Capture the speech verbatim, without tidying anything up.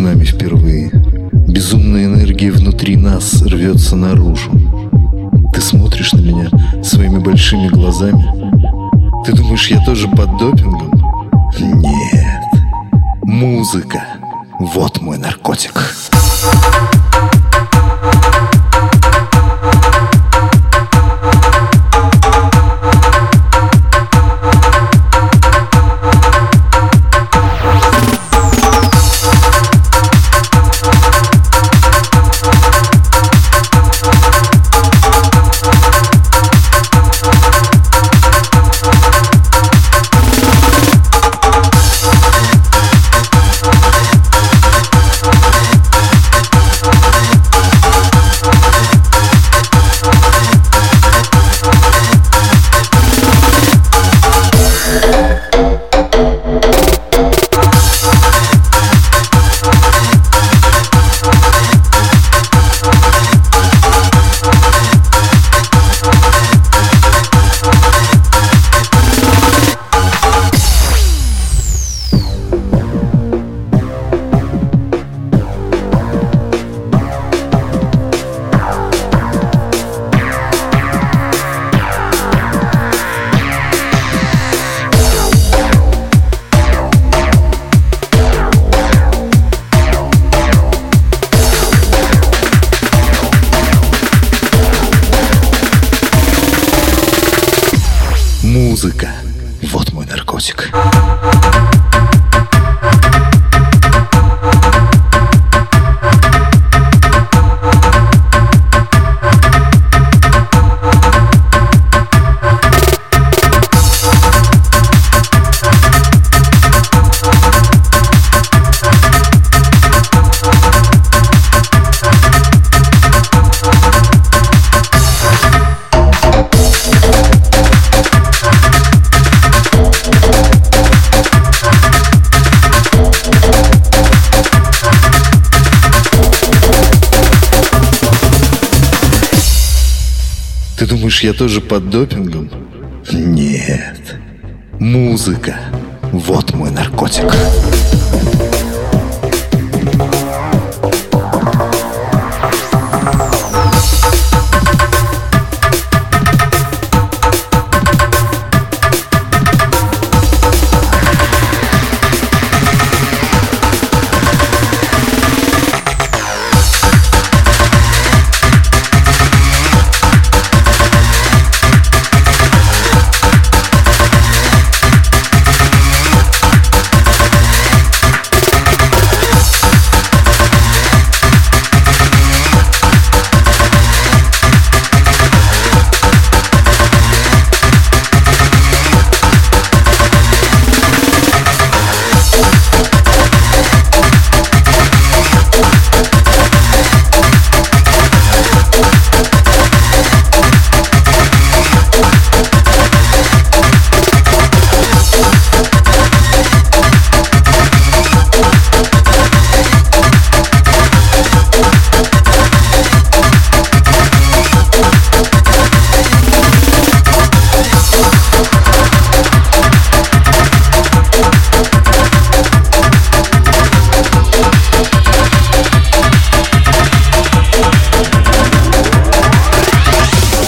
нами впервые. Безумная энергия внутри нас рвется наружу. Ты смотришь на меня своими большими глазами. Ты думаешь, я тоже под допингом? Нет. Музыка. Вот мой наркотик. Музыка. Вот мой наркотик. Ты думаешь, я тоже под допингом? Нет. Музыка. Вот мой наркотик.